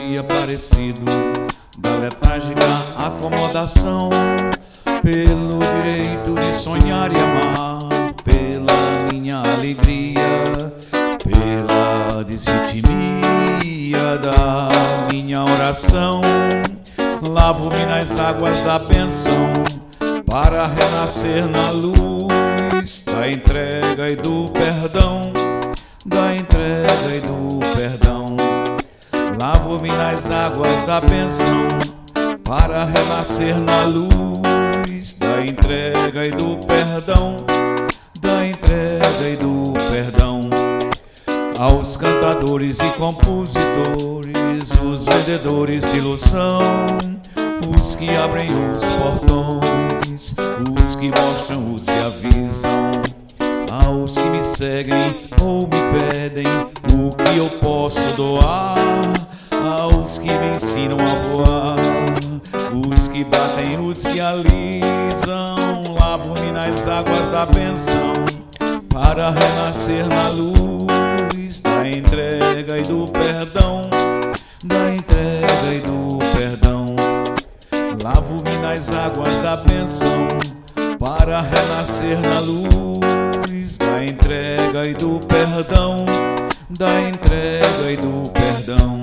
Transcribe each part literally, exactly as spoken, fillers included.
dia parecido da letárgica acomodação, pelo direito de sonhar e amar, pela minha alegria, pela desritmia da minha oração. Lavo-me nas águas da bênção para renascer na luz da entrega e do perdão, da entrega e do perdão. Lavo-me nas águas da bênção para renascer na luz da entrega e do perdão, da entrega e do perdão. Aos cantadores e compositores, os vendedores de ilusão, os que abrem os portões, os que mostram, os que avisam, aos que me seguem ou me pedem o que eu posso doar, aos que me ensinam a voar, os que batem, os que alisam. Lavo-me nas águas da bênção para renascer na luz da entrega e do perdão, da entrega e do perdão. Lavo-me nas águas da bênção para renascer na luz da entrega e do perdão, da entrega e do perdão.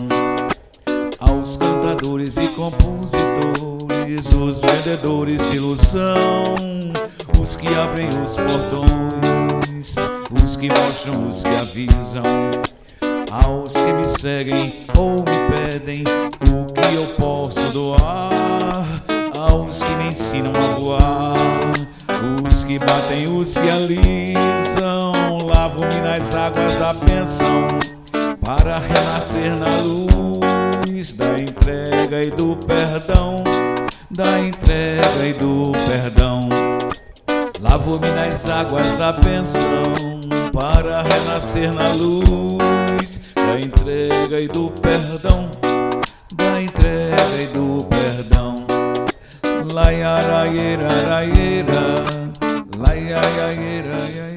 Aos cantadores e compositores, os vendedores de ilusão, os que abrem os portões, os que mostram, os que avisam, aos que me seguem ou me pedem o que eu posso doar, aos que me ensinam a voar, os que batem, os que alisam. Lavo-me nas águas da bênção para renascer na luz da entrega e do perdão, da entrega e do perdão. Lavo-me nas águas da bênção para renascer na luz da entrega e do perdão, da entrega e do perdão. Laiaraieira, laiaieira, laiaieira,